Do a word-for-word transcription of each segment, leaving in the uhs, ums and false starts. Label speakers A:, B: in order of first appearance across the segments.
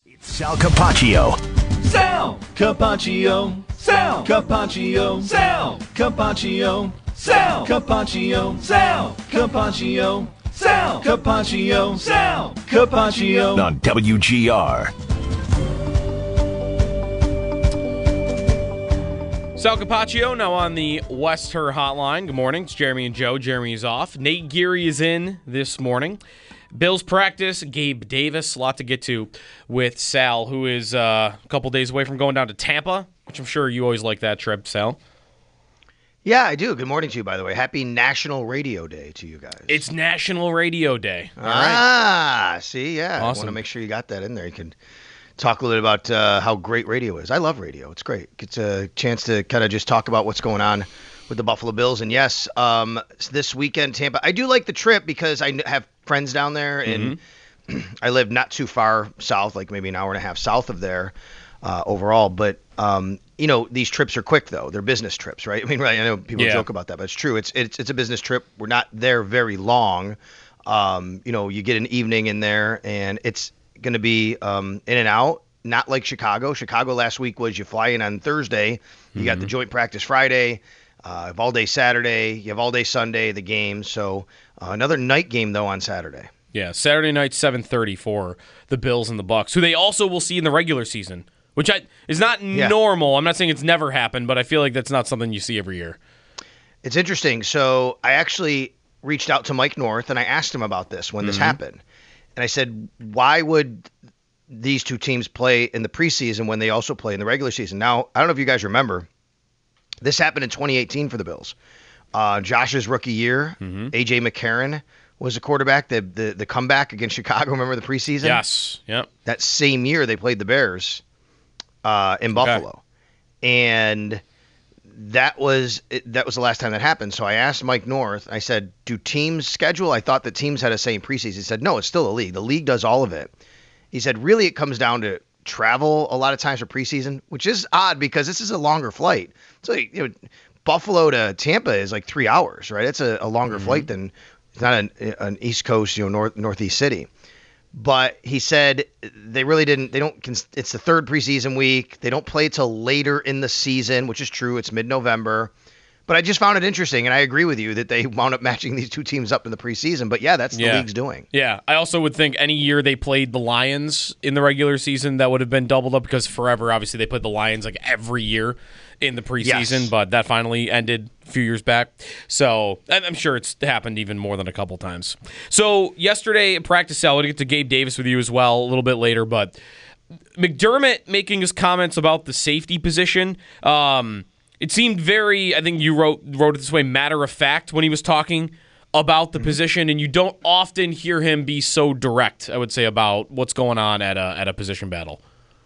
A: It's Sal Capaccio.
B: Sal Capaccio. Sal Capaccio. Sal Capaccio. Sal Capaccio. Sal Capaccio. Sal Capaccio. Sal Capaccio.
A: On W G R.
C: Sal Capaccio now on the West Her Hotline. Good morning. It's Jeremy and Joe. Jeremy is off. Nate Geary is in this morning. Bills practice, Gabe Davis. A lot to get to with Sal, who is uh, a couple days away from going down to Tampa, which I'm sure you always like that trip, Sal.
D: Yeah, I do. Good morning to you, by the way. Happy National Radio Day to you guys.
C: It's National Radio Day. All
D: ah,
C: right.
D: see, yeah.
C: Awesome.
D: I want to make sure you got that in there. You can talk a little bit about uh, how great radio is. I love radio. It's great. It's a chance to kind of just talk about what's going on with the Buffalo Bills. And yes, um, this weekend, Tampa. I do like the trip because I have friends down there, and mm-hmm. I live not too far south, like maybe an hour and a half south of there uh, overall. But, um, you know, these trips are quick, though. They're business trips, right? I mean, right, I know people
C: yeah.
D: joke about that, but it's true. It's, it's, it's a business trip. We're not there very long. Um, you know, you get an evening in there, and it's going to be um, in and out. Not like Chicago. Chicago last week was you fly in on Thursday, you mm-hmm. got the joint practice Friday, uh, have all day Saturday, you have all day Sunday, the game. So uh, another night game though on Saturday.
C: Yeah, Saturday night seven thirty for the Bills and the Bucs, who they also will see in the regular season, which I, is not yeah. normal. I'm not saying it's never happened, but I feel like that's not something you see every year.
D: It's interesting. So I actually reached out to Mike North and I asked him about this when mm-hmm. this happened, and I said, why would these two teams play in the preseason when they also play in the regular season? Now, I don't know if you guys remember, this happened in twenty eighteen for the Bills. Uh, Josh's rookie year, mm-hmm. A J McCarron was the quarterback, the, the the comeback against Chicago. Remember the preseason?
C: Yes. Yep.
D: That same year they played the Bears uh, in Buffalo. Okay. And that was it, that was the last time that happened. So I asked Mike North, I said, do teams schedule? I thought that teams had a say in preseason. He said, no, it's still a league. The league does all of it. He said, really, it comes down to travel a lot of times for preseason, which is odd because this is a longer flight. So, you know, Buffalo to Tampa is like three hours, right? It's a, a longer mm-hmm. flight than it's not an, an East Coast, you know, north northeast city. But he said they really didn't. They don't. It's the third preseason week. They don't play till later in the season, which is true. It's mid-November. But I just found it interesting, and I agree with you that they wound up matching these two teams up in the preseason. But, yeah, that's the
C: yeah.
D: league's doing.
C: Yeah, I also would think any year they played the Lions in the regular season, that would have been doubled up because forever, obviously, they played the Lions like every year in the preseason, yes. but that finally ended a few years back. So I'm sure it's happened even more than a couple times. So yesterday at practice, Sal, we'll get to Gabe Davis with you as well a little bit later, but McDermott making his comments about the safety position, um, it seemed very, I think you wrote wrote it this way, matter of fact when he was talking about the mm-hmm. position, and you don't often hear him be so direct, I would say, about what's going on at a at a position battle.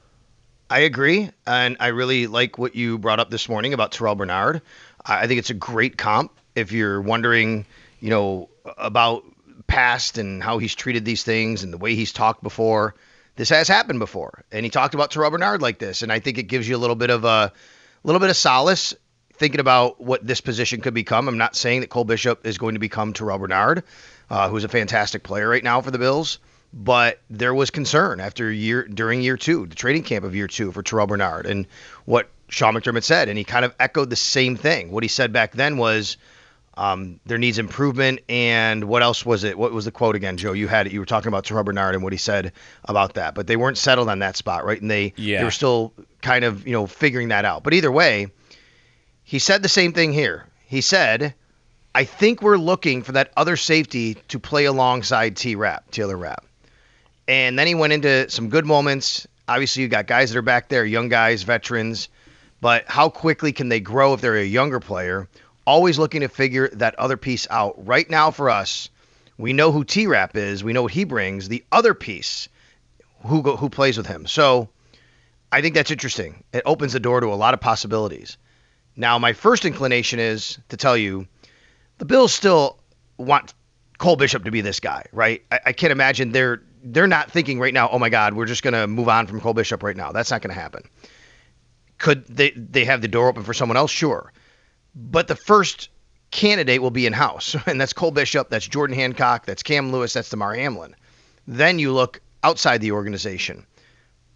D: I agree, and I really like what you brought up this morning about Terrell Bernard. I think it's a great comp. If you're wondering, you know, about past and how he's treated these things and the way he's talked before, this has happened before. And he talked about Terrell Bernard like this, and I think it gives you a little bit of a A little bit of solace thinking about what this position could become. I'm not saying that Cole Bishop is going to become Terrell Bernard, uh, who's a fantastic player right now for the Bills, but there was concern after year during year two, the training camp of year two for Terrell Bernard, and what Sean McDermott said, and he kind of echoed the same thing. What he said back then was um, there needs improvement, and what else was it? What was the quote again, Joe? You had it. You were talking about Terrell Bernard and what he said about that, but they weren't settled on that spot, right? And they,
C: yeah.
D: they were still kind of, you know, figuring that out. But either way, he said the same thing here. He said, I think we're looking for that other safety to play alongside T-Rapp, Taylor Rapp. And then he went into some good moments. Obviously, you got guys that are back there, young guys, veterans. But how quickly can they grow if they're a younger player? Always looking to figure that other piece out. Right now for us, we know who T-Rapp is. We know what he brings. The other piece, who go, who plays with him. So I think that's interesting. It opens the door to a lot of possibilities. Now, my first inclination is to tell you the Bills still want Cole Bishop to be this guy, right? I, I can't imagine they're they're not thinking right now, oh, my God, we're just going to move on from Cole Bishop right now. That's not going to happen. Could they, they have the door open for someone else? Sure. But the first candidate will be in-house, and that's Cole Bishop, that's Jordan Hancock, that's Cam Lewis, that's DeMar Hamlin. Then you look outside the organization.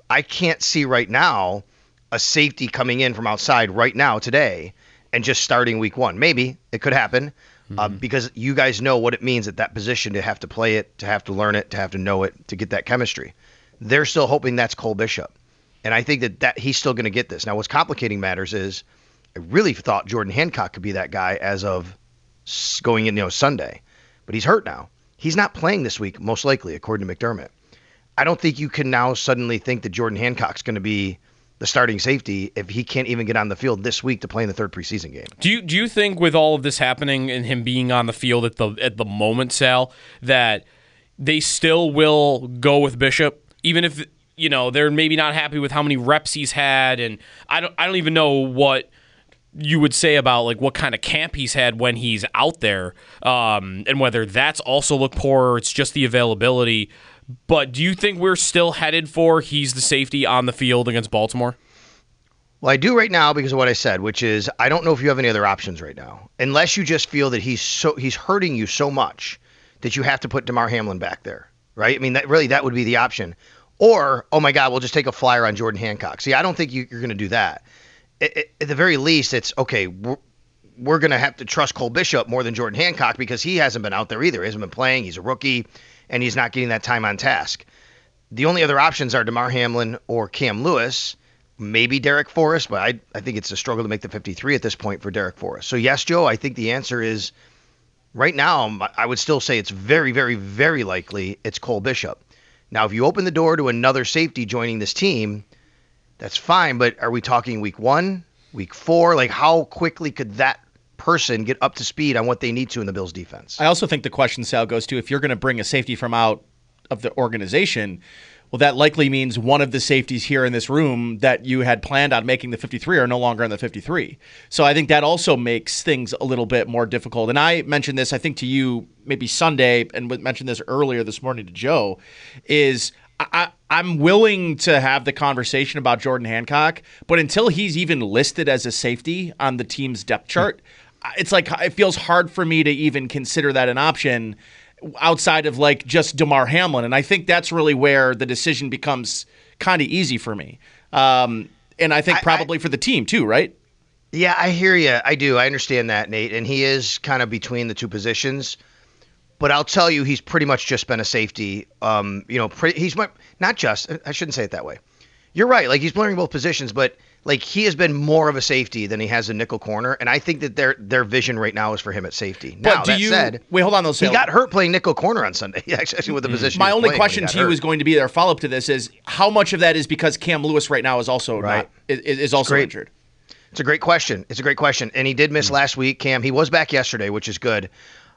D: I can't see right now a safety coming in from outside right now today and just starting week one. Maybe it could happen mm-hmm. uh, because you guys know what it means at that position to have to play it, to have to learn it, to have to know it, to get that chemistry. They're still hoping that's Cole Bishop. And I think that, that he's still going to get this. Now, what's complicating matters is I really thought Jordan Hancock could be that guy as of going in, you know, Sunday. But he's hurt now. He's not playing this week, most likely, according to McDermott. I don't think you can now suddenly think that Jordan Hancock's going to be the starting safety if he can't even get on the field this week to play in the third preseason game.
C: Do you do you think with all of this happening and him being on the field at the at the moment, Sal, that they still will go with Bishop, even if, you know, they're maybe not happy with how many reps he's had, and I don't I don't even know what you would say about like what kind of camp he's had when he's out there, um, and whether that's also looked poor or it's just the availability. But do you think we're still headed for he's the safety on the field against Baltimore?
D: Well, I do right now because of what I said, which is I don't know if you have any other options right now, unless you just feel that he's so he's hurting you so much that you have to put Damar Hamlin back there, right? I mean, that really that would be the option. Or, oh my God, we'll just take a flyer on Jordan Hancock. See, I don't think you, you're going to do that. It, it, at the very least, it's okay. We're, we're going to have to trust Cole Bishop more than Jordan Hancock because he hasn't been out there either. He hasn't been playing. He's a rookie. And he's not getting that time on task. The only other options are Damar Hamlin or Cam Lewis, maybe Derek Forrest, but I, I think it's a struggle to make the fifty-three at this point for Derek Forrest. So yes, Joe, I think the answer is right now, I would still say it's very, very, very likely it's Cole Bishop. Now, if you open the door to another safety joining this team, that's fine, but are we talking week one, week four? Like, how quickly could that person get up to speed on what they need to in the Bills defense?
E: I also think the question, Sal, goes to if you're going to bring a safety from out of the organization, well, that likely means one of the safeties here in this room that you had planned on making the fifty-three are no longer in the fifty-three. So I think that also makes things a little bit more difficult. And I mentioned this, I think, to you maybe Sunday, and mentioned this earlier this morning to Joe, is I, I'm willing to have the conversation about Jordan Hancock, but until he's even listed as a safety on the team's depth chart, it's like it feels hard for me to even consider that an option outside of like just Damar Hamlin. And I think that's really where the decision becomes kind of easy for me. Um, and I think probably I, I, for the team too, right?
D: Yeah, I hear you. I do. I understand that, Nate. And he is kind of between the two positions. But I'll tell you, he's pretty much just been a safety. Um, you know, pretty, he's not just, I shouldn't say it that way. You're right. Like, he's blurring both positions, but like he has been more of a safety than he has a nickel corner, and I think that their their vision right now is for him at safety. Now,
E: but do
D: that
E: you,
D: said,
E: wait, hold on, though.
D: He got hurt playing nickel corner on Sunday, actually, with the position.
E: My only question to you
D: hurt.
E: is going to be their follow-up to this is how much of that is because Cam Lewis right now is also
D: right.
E: not is, is also injured.
D: It's a great question. It's a great question, and he did miss mm-hmm. last week. Cam, he was back yesterday, which is good.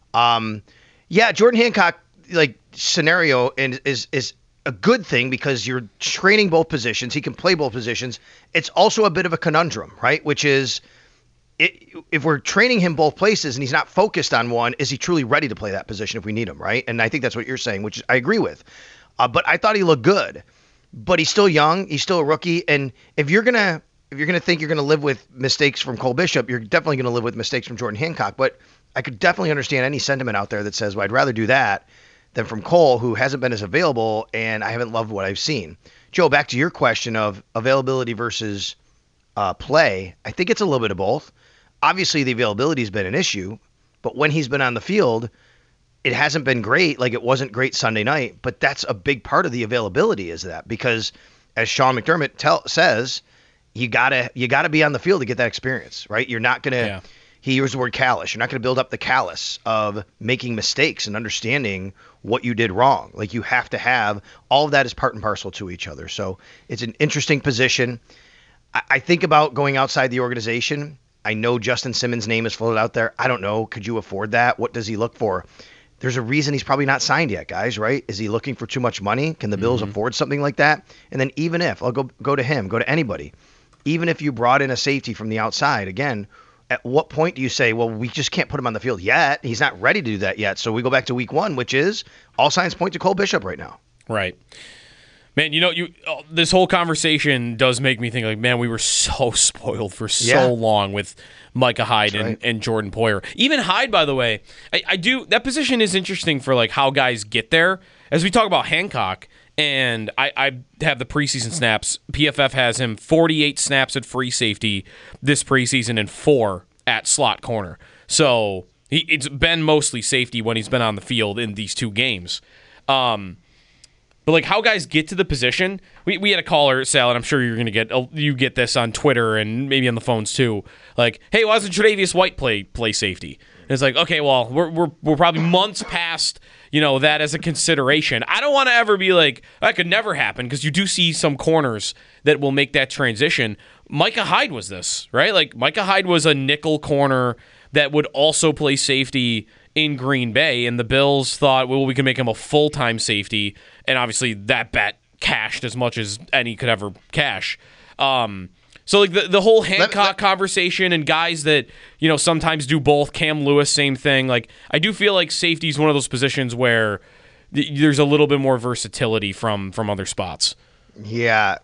D: Um, yeah, Jordan Hancock, like scenario, and is is. a good thing because you're training both positions. He can play both positions. It's also a bit of a conundrum, right? Which is it, if we're training him both places and he's not focused on one, is he truly ready to play that position if we need him, right? And I think that's what you're saying, which I agree with. Uh, but I thought he looked good. But he's still young. He's still a rookie. And if you're gonna if you're gonna think you're gonna live with mistakes from Cole Bishop, you're definitely gonna live with mistakes from Jordan Hancock. But I could definitely understand any sentiment out there that says, well, I'd rather do that than from Cole, who hasn't been as available, and I haven't loved what I've seen. Joe, back to your question of availability versus uh, play, I think it's a little bit of both. Obviously, the availability has been an issue, but when he's been on the field, it hasn't been great. Like, it wasn't great Sunday night, but that's a big part of the availability is that because, as Sean McDermott tell, says, you gotta you gotta be on the field to get that experience, right? You're not gonna. Yeah. He used the word callous. You're not going to build up the callous of making mistakes and understanding what you did wrong. Like, you have to have all of that is part and parcel to each other. So it's an interesting position. I, I think about going outside the organization. I know Justin Simmons' name is floated out there. I don't know. Could you afford that? What does he look for? There's a reason he's probably not signed yet, guys, right? Is he looking for too much money? Can the Bills mm-hmm. afford something like that? And then even if, I'll go go to him, go to anybody. Even if you brought in a safety from the outside, again, at what point do you say, well, we just can't put him on the field yet? He's not ready to do that yet. So we go back to week one, which is all signs point to Cole Bishop right now.
C: Right. Man, you know, you uh, this whole conversation does make me think, like, man, we were so spoiled for so
D: yeah.
C: long with Micah Hyde and,
D: right.
C: and Jordan Poyer. Even Hyde, by the way, I, I do that position is interesting for like how guys get there. As we talk about Hancock, And I, I have the preseason snaps. P F F has him forty-eight snaps at free safety this preseason and four at slot corner. So he, it's been mostly safety when he's been on the field in these two games. Um, but like how guys get to the position, we, we had a caller, Sal, and I'm sure you're going to get you get this on Twitter and maybe on the phones too. Like, hey, why doesn't Tre'Davious White play play safety? And it's like, okay, well, we're we're we're probably months past, you know, that as a consideration. I don't want to ever be like, that could never happen, because you do see some corners that will make that transition. Micah Hyde was this, right? Like, Micah Hyde was a nickel corner that would also play safety in Green Bay, and the Bills thought, well, we can make him a full-time safety, and obviously that bet cashed as much as any could ever cash. Um, so like the, the whole Hancock let, let, conversation and guys that, you know, sometimes do both, Cam Lewis, same thing. Like, I do feel like safety is one of those positions where th- there's a little bit more versatility from from other spots.
D: Yeah.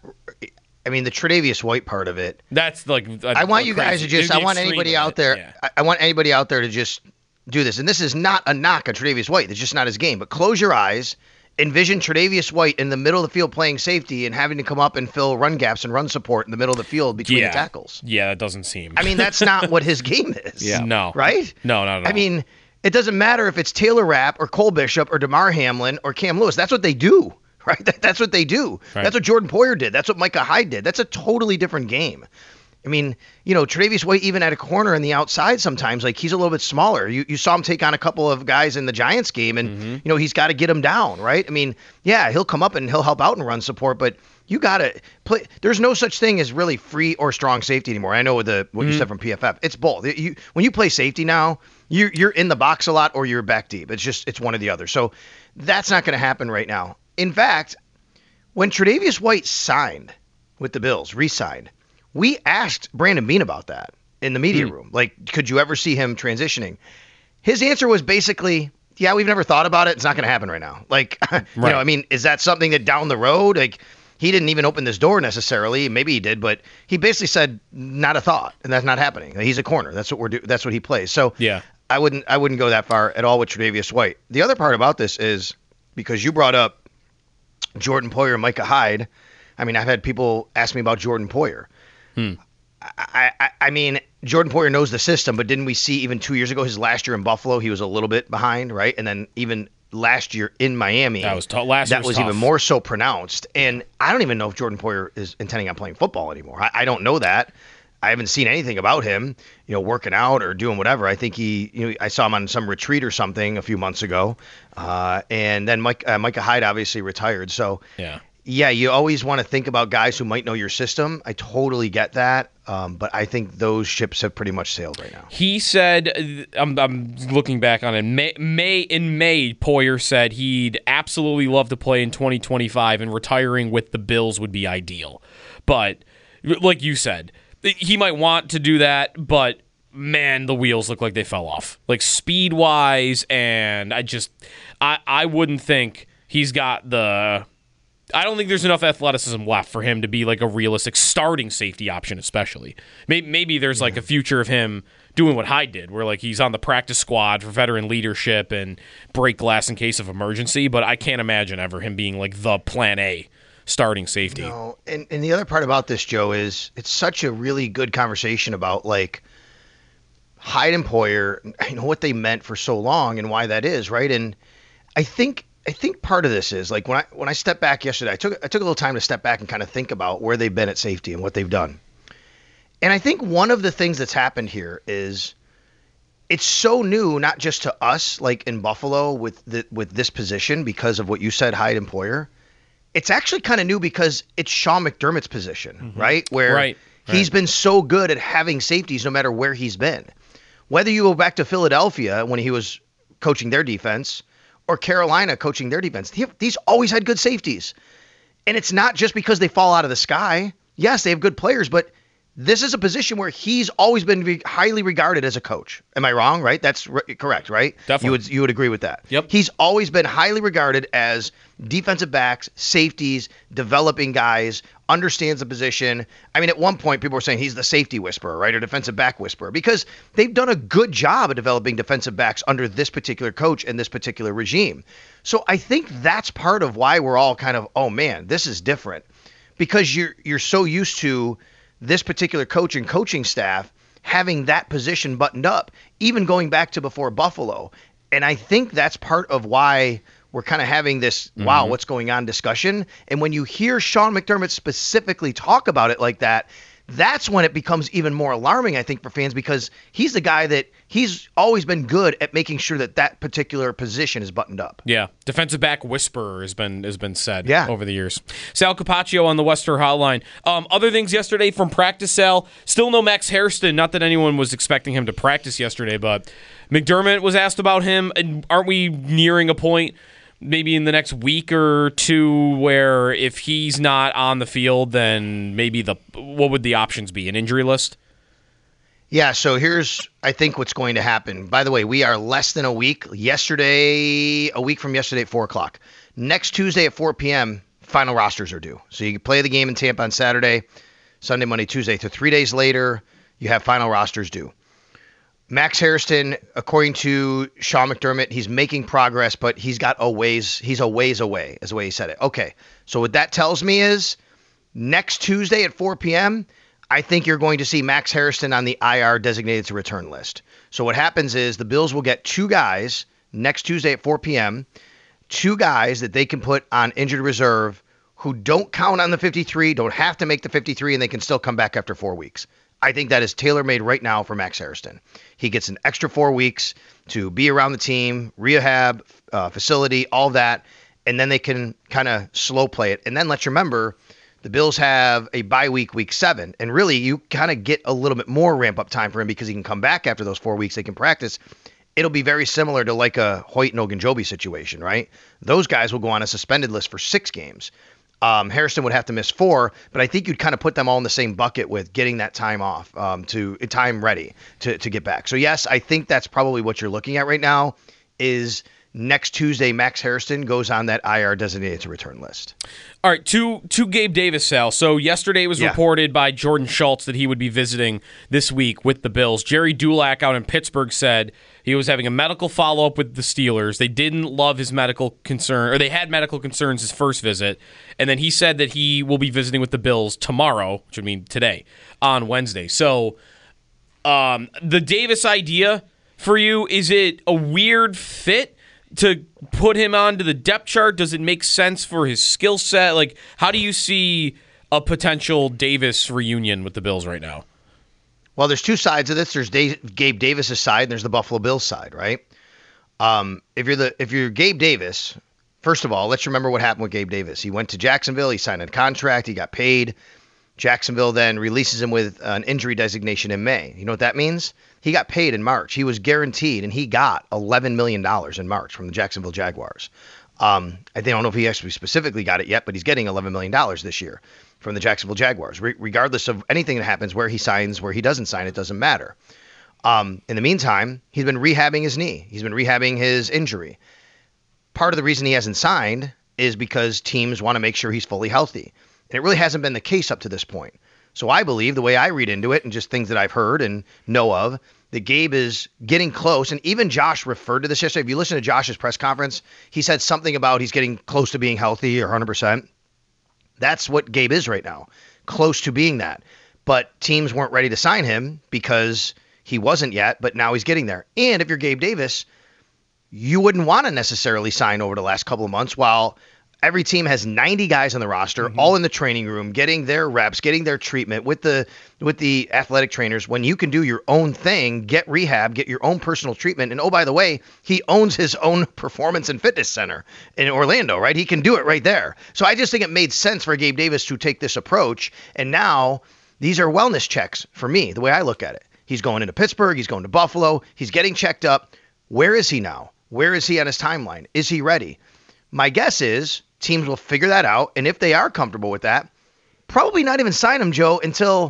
D: I mean, the Tre'Davious White part of it.
C: That's like, a,
D: I want you guys to just, I want anybody out there,
C: yeah.
D: I, I want anybody out there to just do this. And this is not a knock on Tre'Davious White. It's just not his game. But close your eyes. Envision Tre'Davious White in the middle of the field playing safety and having to come up and fill run gaps and run support in the middle of the field between
C: yeah.
D: the tackles.
C: Yeah, that doesn't seem.
D: I mean, that's not what his game is.
C: Yeah. No.
D: Right?
C: No, not at all.
D: I mean, it doesn't matter if it's Taylor Rapp or Cole Bishop or DeMar Hamlin or Cam Lewis. That's what they do. Right? That, that's what they do.
C: Right.
D: That's what Jordan Poyer did. That's what Micah Hyde did. That's a totally different game. I mean, you know, Tre'Davious White, even at a corner on the outside sometimes, like, he's a little bit smaller. You you saw him take on a couple of guys in the Giants game, and, mm-hmm. you know, he's got to get him down, right? I mean, yeah, he'll come up and he'll help out and run support, but you got to play. There's no such thing as really free or strong safety anymore. I know with the what mm-hmm. you said from P F F. It's both. You, when you play safety now, you're, you're in the box a lot or you're back deep. It's just, it's one or the other. So that's not going to happen right now. In fact, when Tre'Davious White signed with the Bills, re-signed, we asked Brandon Beane about that in the media mm. room. Like, could you ever see him transitioning? His answer was basically, yeah, we've never thought about it. It's not going to happen right now. Like, right. you know, I mean, is that something that down the road, like, he didn't even open this door necessarily. Maybe he did, but he basically said, not a thought, and that's not happening. He's a corner. That's what we're doing. That's what he plays. So
C: yeah,
D: I wouldn't, I wouldn't go that far at all with Tre'Davious White. The other part about this is, because you brought up Jordan Poyer and Micah Hyde. I mean, I've had people ask me about Jordan Poyer. Hmm. I, I, I mean, Jordan Poyer knows the system, but didn't we see even two years ago, his last year in Buffalo, he was a little bit behind, right? And then even last year in Miami,
C: that was tough. Last
D: that
C: was,
D: was
C: tough.
D: even more so pronounced. And I don't even know if Jordan Poyer is intending on playing football anymore. I, I don't know that. I haven't seen anything about him, you know, working out or doing whatever. I think he, you know, I saw him on some retreat or something a few months ago. Uh, and then Mike, uh, Micah Hyde obviously retired. So,
C: yeah.
D: Yeah, you always want to think about guys who might know your system. I totally get that. Um, but I think those ships have pretty much sailed right now.
C: He said, I'm, I'm looking back on it, May, May in May, Poyer said he'd absolutely love to play in twenty twenty-five, and retiring with the Bills would be ideal. But like you said, he might want to do that, but man, the wheels look like they fell off. Like, speed-wise, and I just, I, I wouldn't think he's got the... I don't think there's enough athleticism left for him to be like a realistic starting safety option, especially. Maybe, maybe there's like a future of him doing what Hyde did, where like he's on the practice squad for veteran leadership and break glass in case of emergency, but I can't imagine ever him being like the plan A starting safety.
D: No, and, and the other part about this, Joe, is it's such a really good conversation about like Hyde and Poyer, you know, what they meant for so long and why that is, right? And I think I think part of this is like when I when I stepped back yesterday, I took I took a little time to step back and kind of think about where they've been at safety and what they've done. And I think one of the things that's happened here is it's so new, not just to us, like in Buffalo with the, with this position because of what you said, Hyde and Poyer. It's actually kind of new because it's Sean McDermott's position, mm-hmm. right? Where
C: right,
D: he's
C: right.
D: been so good at having safeties no matter where he's been. Whether you go back to Philadelphia when he was coaching their defense, or Carolina coaching their defense, these always had good safeties. And it's not just because they fall out of the sky. Yes, they have good players, but this is a position where he's always been re- highly regarded as a coach. Am I wrong? Right? That's r- correct, right?
C: Definitely.
D: You would you would agree with that?
C: Yep.
D: He's always been highly regarded as defensive backs, safeties, developing guys, understands the position. I mean, at one point, people were saying he's the safety whisperer, right, or defensive back whisperer, because they've done a good job of developing defensive backs under this particular coach and this particular regime. So I think that's part of why we're all kind of, oh man, this is different, because you're you're so used to this particular coach and coaching staff having that position buttoned up, even going back to before Buffalo. And I think that's part of why we're kind of having this, mm-hmm. wow, what's going on discussion. And when you hear Sean McDermott specifically talk about it like that, that's when it becomes even more alarming, I think, for fans, because he's the guy that he's always been good at making sure that that particular position is buttoned up.
C: Yeah, defensive back whisperer has been has been said
D: yeah.
C: over the years. Sal Capaccio on the Western Hotline. Um, other things yesterday from practice, Sal, still no Max Hairston. Not that anyone was expecting him to practice yesterday, but McDermott was asked about him. And aren't we nearing a point maybe in the next week or two where if he's not on the field, then maybe the what would the options be? An injury list?
D: Yeah, so here's, I think, what's going to happen. By the way, we are less than a week. Yesterday, a week from yesterday at four o'clock. Next Tuesday at four p.m., final rosters are due. So you can play the game in Tampa on Saturday, Sunday, Monday, Tuesday. So three days later, you have final rosters due. Max Hairston, according to Sean McDermott, he's making progress, but he's got a ways, he's a ways away, is the way he said it. Okay, so what that tells me is next Tuesday at four p.m., I think you're going to see Max Hairston on the I R designated to return list. So what happens is the Bills will get two guys next Tuesday at four p.m., two guys that they can put on injured reserve who don't count on the fifty-three, don't have to make the fifty-three, and they can still come back after four weeks. I think that is tailor-made right now for Max Hairston. He gets an extra four weeks to be around the team, rehab, uh, facility, all that, and then they can kind of slow play it. And then let's remember, the Bills have a bye week, week seven, and really you kind of get a little bit more ramp-up time for him because he can come back after those four weeks. They can practice. It'll be very similar to like a Hoyt and Ogunjobi situation, right? Those guys will go on a suspended list for six games. Um, Hairston would have to miss four, but I think you'd kind of put them all in the same bucket with getting that time off, um, to time ready to, to get back. So yes, I think that's probably what you're looking at right now is next Tuesday, Max Hairston goes on that I R designated to return list.
C: All right, to, to Gabe Davis, Sal. So yesterday it was
D: yeah.
C: reported by Jordan Schultz that he would be visiting this week with the Bills. Jerry Dulac out in Pittsburgh said he was having a medical follow-up with the Steelers. They didn't love his medical concern, or they had medical concerns his first visit, and then he said that he will be visiting with the Bills tomorrow, which would mean today, on Wednesday. So um, the Davis idea for you, is it a weird fit to put him onto the depth chart? Does it make sense for his skill set? Like, how do you see a potential Davis reunion with the Bills right now?
D: Well, there's two sides of this. There's Dave, Gabe Davis' side, and there's the Buffalo Bills side, right? Um, if you're the if you're Gabe Davis, first of all, let's remember what happened with Gabe Davis. He went to Jacksonville. He signed a contract. He got paid. Jacksonville then releases him with an injury designation in May. You know what that means? He got paid in March. He was guaranteed, and he got eleven million dollars in March from the Jacksonville Jaguars. Um, I don't know if he actually specifically got it yet, but he's getting eleven million dollars this year from the Jacksonville Jaguars. Re- regardless of anything that happens, where he signs, where he doesn't sign, it doesn't matter. Um, in the meantime, he's been rehabbing his knee. He's been rehabbing his injury. Part of the reason he hasn't signed is because teams want to make sure he's fully healthy. And it really hasn't been the case up to this point. So I believe, the way I read into it and just things that I've heard and know of, that Gabe is getting close. And even Josh referred to this yesterday. If you listen to Josh's press conference, he said something about he's getting close to being healthy or one hundred percent. That's what Gabe is right now, close to being that. But teams weren't ready to sign him because he wasn't yet, but now he's getting there. And if you're Gabe Davis, you wouldn't want to necessarily sign over the last couple of months while every team has ninety guys on the roster, mm-hmm. all in the training room, getting their reps, getting their treatment with the with the athletic trainers. When you can do your own thing, get rehab, get your own personal treatment. And oh, by the way, he owns his own performance and fitness center in Orlando, right? He can do it right there. So I just think it made sense for Gabe Davis to take this approach. And now these are wellness checks for me, the way I look at it. He's going into Pittsburgh. He's going to Buffalo. He's getting checked up. Where is he now? Where is he on his timeline? Is he ready? My guess is teams will figure that out, and if they are comfortable with that, probably not even sign him, Joe, until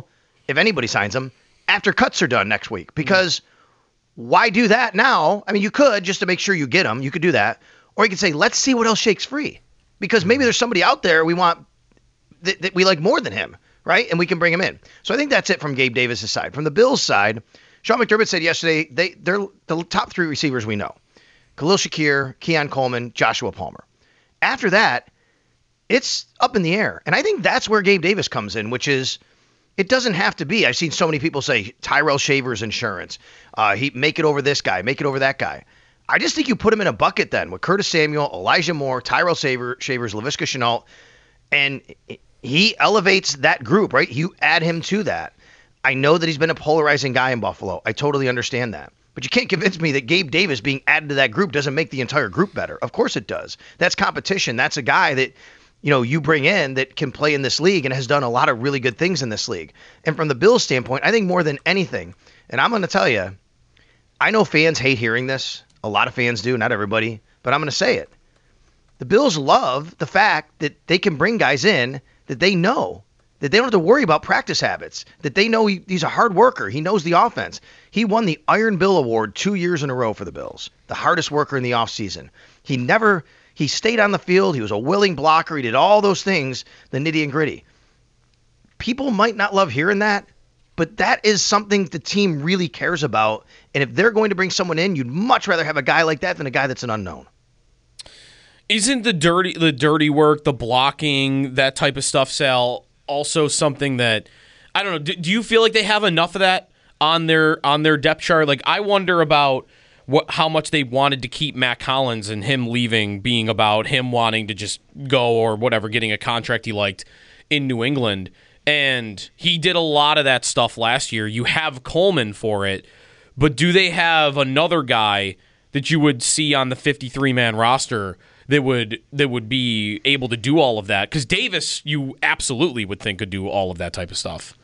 D: if anybody signs him, after cuts are done next week. Because why do that now? I mean, you could just to make sure you get him. You could do that. Or you could say, let's see what else shakes free. Because maybe there's somebody out there we want that, that we like more than him, right? And we can bring him in. So I think that's it from Gabe Davis' side. From the Bills' side, Sean McDermott said yesterday they, they're the top three receivers we know. Khalil Shakir, Keon Coleman, Joshua Palmer. After that, it's up in the air. And I think that's where Gabe Davis comes in, which is it doesn't have to be. I've seen so many people say Tyrell Shavers insurance. Uh, he make it over this guy, make it over that guy. I just think you put him in a bucket then with Curtis Samuel, Elijah Moore, Tyrell Shaver, Shavers, Laviska Shenault, and he elevates that group, right? You add him to that. I know that he's been a polarizing guy in Buffalo. I totally understand that. But you can't convince me that Gabe Davis being added to that group doesn't make the entire group better. Of course it does. That's competition. That's a guy that, you know, you bring in that can play in this league and has done a lot of really good things in this league. And from the Bills standpoint, I think more than anything, and I'm going to tell you, I know fans hate hearing this. A lot of fans do, not everybody, but I'm going to say it. The Bills love the fact that they can bring guys in that they know, that they don't have to worry about practice habits, that they know he, he's a hard worker. He knows the offense. He won the Iron Bill Award two years in a row for the Bills, the hardest worker in the offseason. He never, he stayed on the field. He was a willing blocker. He did all those things, the nitty and gritty. People might not love hearing that, but that is something the team really cares about. And if they're going to bring someone in, you'd much rather have a guy like that than a guy that's an unknown.
C: Isn't the dirty the dirty work, the blocking, that type of stuff, Sal, also something that, I don't know, do, do you feel like they have enough of that on their on their depth chart? Like, I wonder about what how much they wanted to keep Matt Collins and him leaving being about him wanting to just go or whatever, getting a contract he liked in New England. And he did a lot of that stuff last year. You have Coleman for it, but do they have another guy that you would see on the fifty-three man roster that would that would be able to do all of that? Because Davis, you absolutely would think could do all of that type of stuff.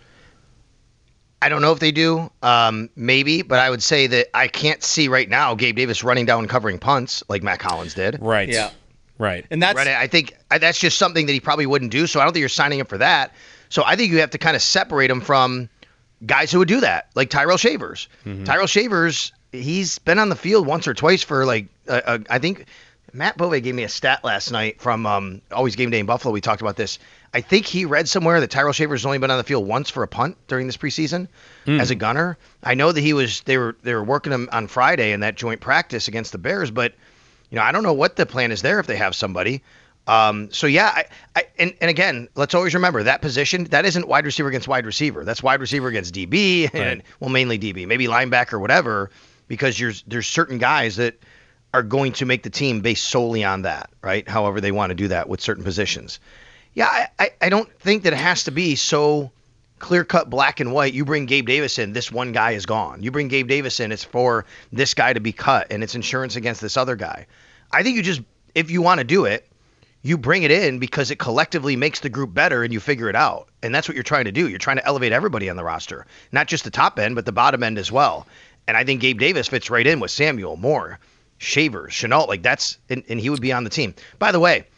D: I don't know if they do, um, maybe, but I would say that I can't see right now Gabe Davis running down and covering punts like Matt Collins did.
C: Right.
E: Yeah.
C: Right.
E: And that's
D: right. I think that's just something that he probably wouldn't do. So I don't think you're signing up for that. So I think you have to kind of separate him from guys who would do that, like Tyrell Shavers. Mm-hmm. Tyrell Shavers, he's been on the field once or twice for like, uh, uh, I think Matt Bove gave me a stat last night from um, Always Game Day in Buffalo. We talked about this. I think he read somewhere that Tyrell Shavers has only been on the field once for a punt during this preseason mm. as a gunner. I know that he was they were they were working him on Friday in that joint practice against the Bears, but you know I don't know what the plan is there if they have somebody. Um, so yeah, I, I and, and again, let's always remember that position, that isn't wide receiver against wide receiver. That's wide receiver against D B, right. and well, mainly D B, maybe linebacker, whatever, because there's there's certain guys that are going to make the team based solely on that, right? However they want to do that with certain positions. Yeah, I, I, I don't think that it has to be so clear-cut black and white. You bring Gabe Davis in, this one guy is gone. You bring Gabe Davis in, it's for this guy to be cut, and it's insurance against this other guy. I think you just, if you want to do it, you bring it in because it collectively makes the group better and you figure it out. And that's what you're trying to do. You're trying to elevate everybody on the roster, not just the top end, but the bottom end as well. And I think Gabe Davis fits right in with Samuel, Moore, Shavers, Shenault. Like that's, and, and he would be on the team. By the way,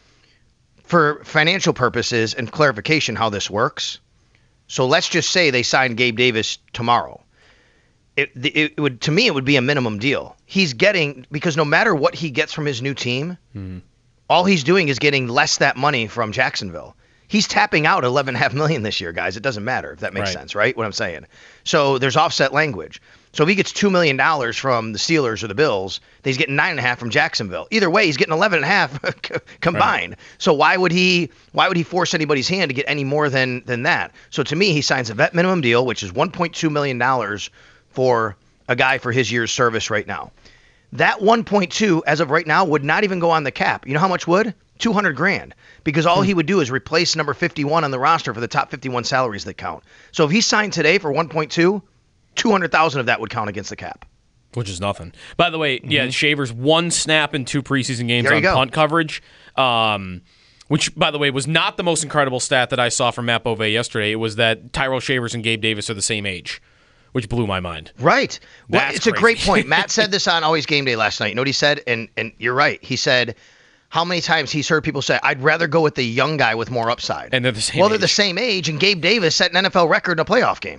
D: for financial purposes and clarification how this works, so let's just say they sign Gabe Davis tomorrow. It, it, it would, to me, it would be a minimum deal. He's getting, because no matter what he gets from his new team, mm-hmm. all he's doing is getting less that money from Jacksonville. He's tapping out eleven point five million dollars this year, guys. It doesn't matter if that makes right. sense, right? What I'm saying. So there's offset language. So if he gets two million dollars from the Steelers or the Bills, then he's getting nine point five from Jacksonville. Either way, he's getting eleven point five combined. Right. So why would he why would he force anybody's hand to get any more than than that? So to me, he signs a vet minimum deal, which is one point two million dollars for a guy for his year's service right now. That one point two, as of right now, would not even go on the cap. You know how much would? two hundred grand. Because all hmm. he would do is replace number fifty-one on the roster for the top fifty-one salaries that count. So if he signed today for one point two, two hundred thousand of that would count against the cap.
C: Which is nothing. By the way, mm-hmm. yeah, Shavers one snap in two preseason games on
D: go.
C: punt coverage, um, which, by the way, was not the most incredible stat that I saw from Matt Bove yesterday. It was that Tyrell Shavers and Gabe Davis are the same age, which blew my mind.
D: Right. Well,
C: That's
D: it's
C: crazy.
D: a great point. Matt said this on Always Game Day last night. You know what he said? And and you're right. He said how many times he's heard people say, I'd rather go with the young guy with more upside.
C: And they're the same
D: Well,
C: age.
D: they're the same age, and Gabe Davis set an N F L record in a playoff game.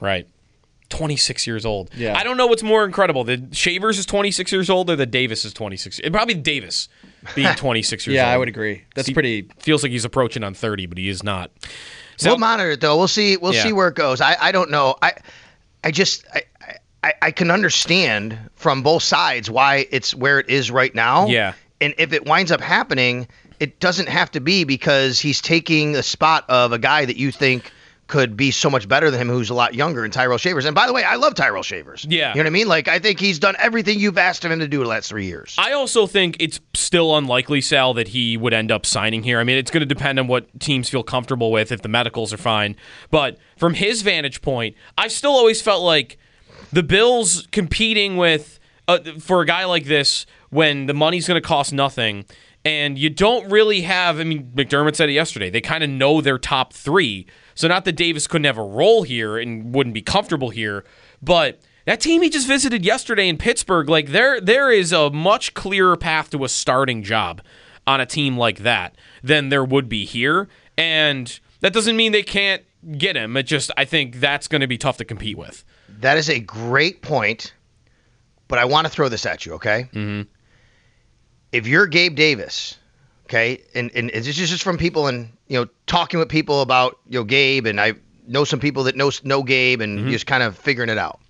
C: Right. twenty-six years old.
E: Yeah.
C: I don't know what's more incredible. The Shavers is twenty-six years old or the Davis is twenty-six. It probably Davis being twenty-six years
E: Yeah,
C: old.
E: I would agree. That's
C: He
E: pretty.
C: Feels like he's approaching on thirty, but he is not. So,
D: We'll monitor it though. We'll see. We'll
C: Yeah.
D: see where it goes. I, I don't know. I I just I, I I can understand from both sides why it's where it is right now.
C: Yeah.
D: And if it winds up happening, it doesn't have to be because he's taking the spot of a guy that you think could be so much better than him, who's a lot younger, and Tyrell Shavers. And by the way, I love Tyrell Shavers.
C: Yeah.
D: You know what I mean? Like, I think he's done everything you've asked of him to do the last three years.
C: I also think it's still unlikely, Sal, that he would end up signing here. I mean, it's going to depend on what teams feel comfortable with, if the medicals are fine. But from his vantage point, I still always felt like the Bills competing with, uh, for a guy like this, when the money's going to cost nothing, and you don't really have, I mean, McDermott said it yesterday, they kind of know their top three. So not that Davis couldn't have a role here and wouldn't be comfortable here, but that team he just visited yesterday in Pittsburgh, like there there is a much clearer path to a starting job on a team like that than there would be here. And that doesn't mean they can't get him. It just, I think that's going to be tough to compete with.
D: That is a great point, but I want to throw this at you, okay? Mm-hmm. If you're Gabe Davis, okay, and, and it's just from people and, you know, talking with people about, you know, Gabe, and I know some people that know, know Gabe and mm-hmm. just kind of figuring it out.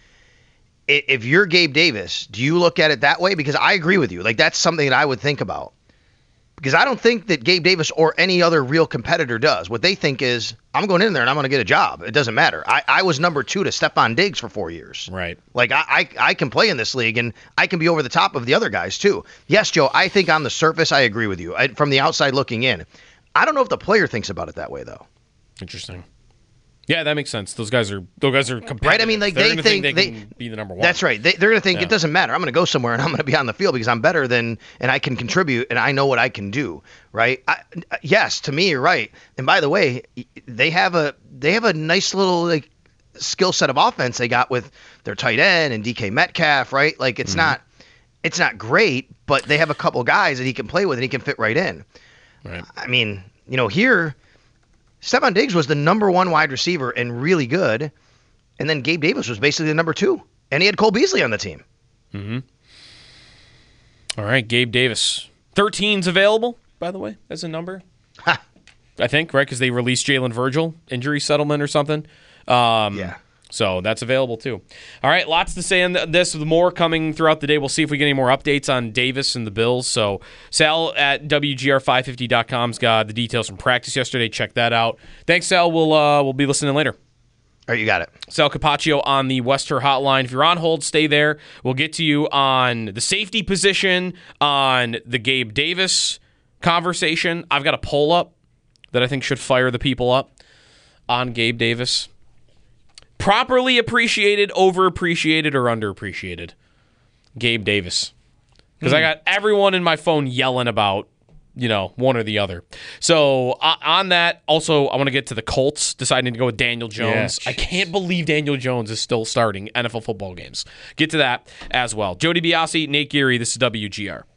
D: If you're Gabe Davis, do you look at it that way? Because I agree with you. Like, that's something that I would think about. Because I don't think that Gabe Davis or any other real competitor does. What they think is, I'm going in there and I'm going to get a job. It doesn't matter. I, I was number two to Stephon Diggs for four years.
C: Right.
D: Like, I, I I can play in this league, and I can be over the top of the other guys, too. Yes, Joe, I think on the surface, I agree with you. I, from the outside looking in. I don't know if the player thinks about it that way, though.
C: Interesting. Yeah, that makes sense. Those guys are those guys are competitive.
D: Right? I mean, like,
C: They're
D: they
C: gonna
D: think,
C: think
D: they
C: can be the number one.
D: That's right. They, they're going to think
C: Yeah.
D: it doesn't matter. I'm going to go somewhere and I'm going to be on the field because I'm better than, and I can contribute and I know what I can do. Right? I, yes, to me, you're right. And by the way, they have a they have a nice little like skill set of offense they got with their tight end and D K Metcalf. Right? Like, it's mm-hmm. not it's not great, but they have a couple guys that he can play with and he can fit right in.
C: Right.
D: I mean, you know, here. Stephon Diggs was the number one wide receiver and really good, and then Gabe Davis was basically the number two, and he had Cole Beasley on the team.
C: Mm-hmm. All right, Gabe Davis. thirteen's available, by the way, as a number.
D: Ha.
C: I think, right, because they released Jalen Virgil, injury settlement or something. Um,
D: yeah.
C: So that's available, too. All right, lots to say on this. More coming throughout the day. We'll see if we get any more updates on Davis and the Bills. So Sal at W G R five fifty dot com's got the details from practice yesterday. Check that out. Thanks, Sal. We'll, uh, we'll be listening later.
D: All right, you got it.
C: Sal Capaccio on the Wester Hotline. If you're on hold, stay there. We'll get to you on the safety position, on the Gabe Davis conversation. I've got a poll up that I think should fire the people up on Gabe Davis. Properly appreciated, overappreciated, or underappreciated? Gabe Davis. Because mm. I got everyone in my phone yelling about, you know, one or the other. So uh, on that, also, I want to get to the Colts deciding to go with Daniel Jones.
E: Yeah,
C: I can't believe Daniel Jones is still starting N F L football games. Get to that as well. Jody Biasi, Nate Geary, this is W G R.